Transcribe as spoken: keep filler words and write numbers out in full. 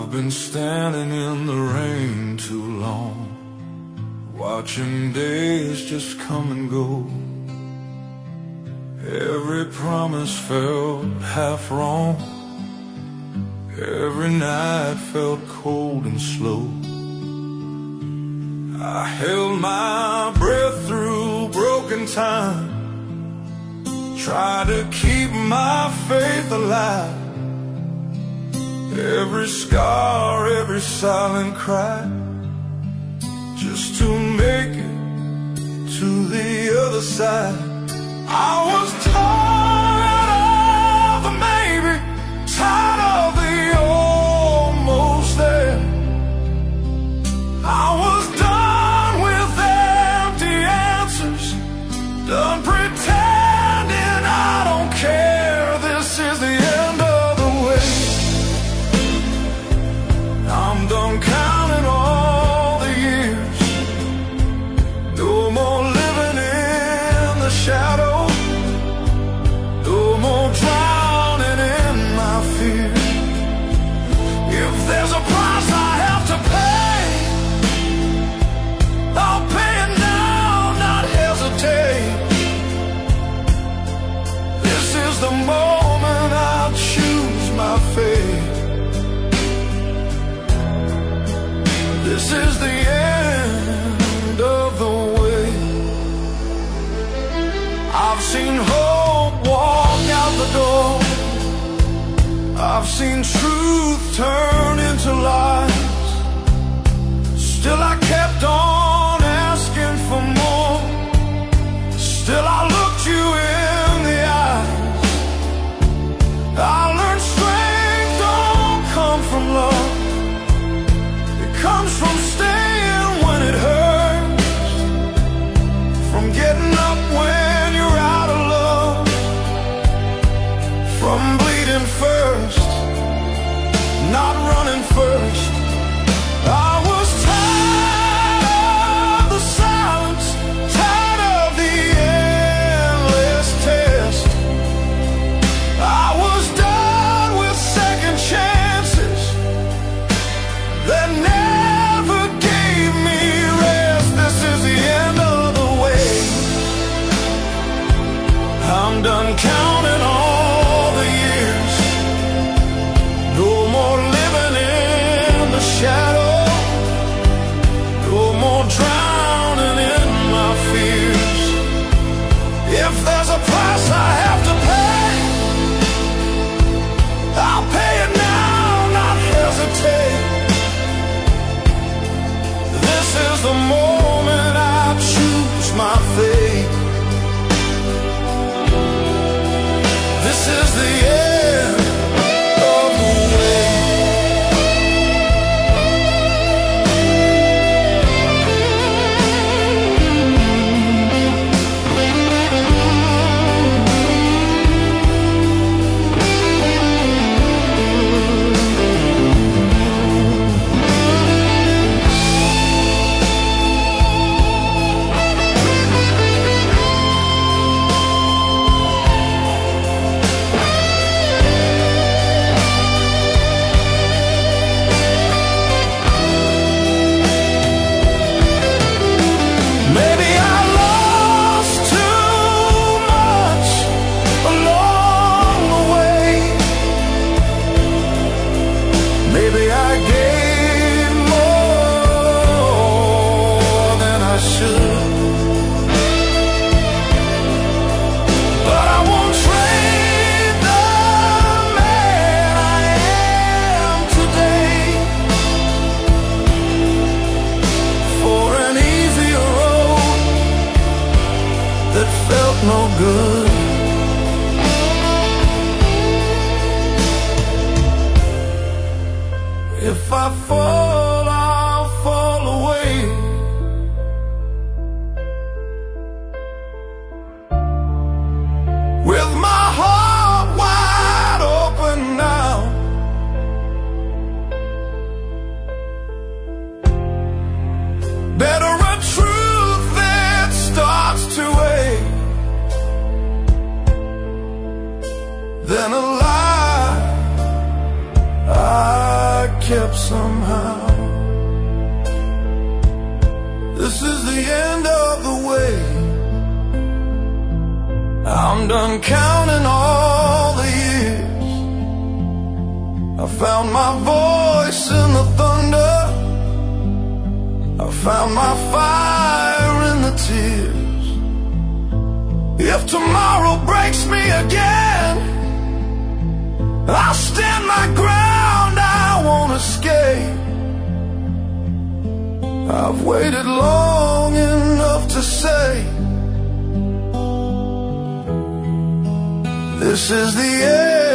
I've been standing in the rain too long, watching days just come and go. Every promise felt half wrong, every night felt cold and slow. I held my breath through broken time, tried to keep my faith alive. Every scar, every silent cry, just to make it to the other side. I was tired of the maybe, tired of the almost there. I was done with empty answers, done pretending I don't care. This is the end of the way. I'm done counting all the years, no more living in the shadow, no more drowning in my fear. If there's a price I have to pay, I'll pay it now, not hesitate. This is the moment I'll choose my fate. This is the end of the way. I've seen hope walk out the door, I've seen truth turn into lies. Still I kept on asking for more, still I looked you in the eyes. I learned strength don't come from love, it comes from staying when it hurts, from getting up when you're out of love, from bleeding first, not running first. I was tired of the silence, tired of the endless test. I was done with second chances that never gave me rest. This is the end of the way. I'm done counting all the years, no more living in the shadow, no more drowning in my fears. If there's a price I have to pay, I'll pay it now, not hesitate. This is the moment I choose my fate. This is the end of the way. Maybe I lost too much along the way, maybe I gave more than I should, but I won't trade the man I am today for an easier road that felt no good. If I fall, I'll fall away. With my heart wide open now, better a truth that starts to ache than a lie I kept somehow. This is the end of the way. I'm done counting all the years. I found my voice in the thunder. I found my fire in the tears. If tomorrow breaks me again, I'll stand my ground, I won't escape. I've waited long enough to say, this is the end.